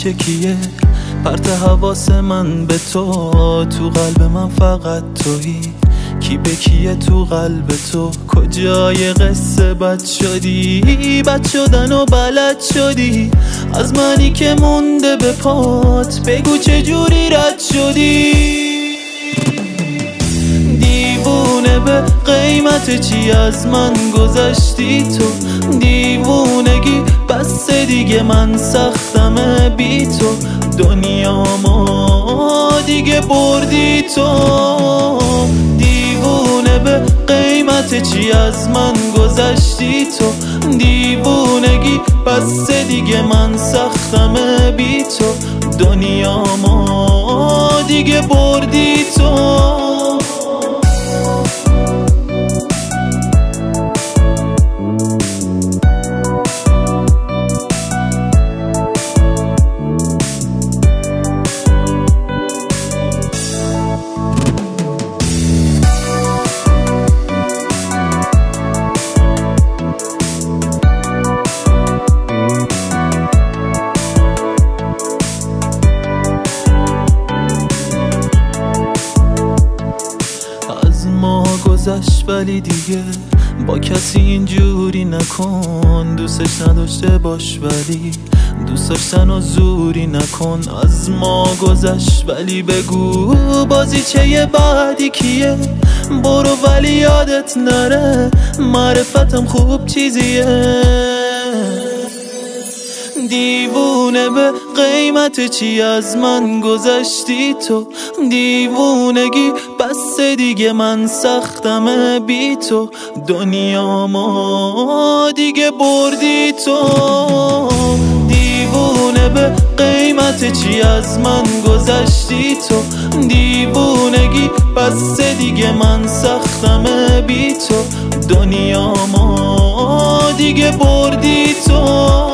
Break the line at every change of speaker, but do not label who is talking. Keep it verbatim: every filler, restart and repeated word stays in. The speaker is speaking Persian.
پیش کیه؟ پرت حواس من به تو، تو قلب من فقط تویی. کی به کیه تو قلب تو؟ کجای قصه بد شدی؟ بد شدن و بلد شدی از منی که مونده به پات. بگو چجوری رد شدی؟ دیوونه به قیمت چی از من گذشتی تو؟ دیوونگی بس دیگه من سختمه بی تو. دنیا ما دیگه بردی تو. دیوونه به قیمت چی از من گذشتی تو؟ دیوونگی بس دیگه من سختمه بی تو. دنیا ما دیگه بردی تو. ما گذشت ولی دیگه با کسی اینجوری نکن. دوستش نداشته باش ولی دوست داشتن و زوری نکن. از ما گذشت ولی بگو بازی چه یه بعدی کیه؟ برو ولی یادت نره معرفتم خوب چیزیه. دیوونه به قیمت چی از من گذشتی تو؟ دیوونگی بس دیگه من سختمه بی تو. دنیا ما دیگه بردی تو. دیوونه به قیمت چی از من گذشتی تو؟ دیوونگی بس دیگه من سختمه بی تو. دنیا ما دیگه بردی تو.